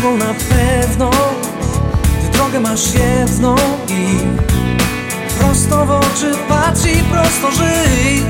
tobą na pewno. Ty drogę masz jedną i prosto w oczy patrz i prosto żyj.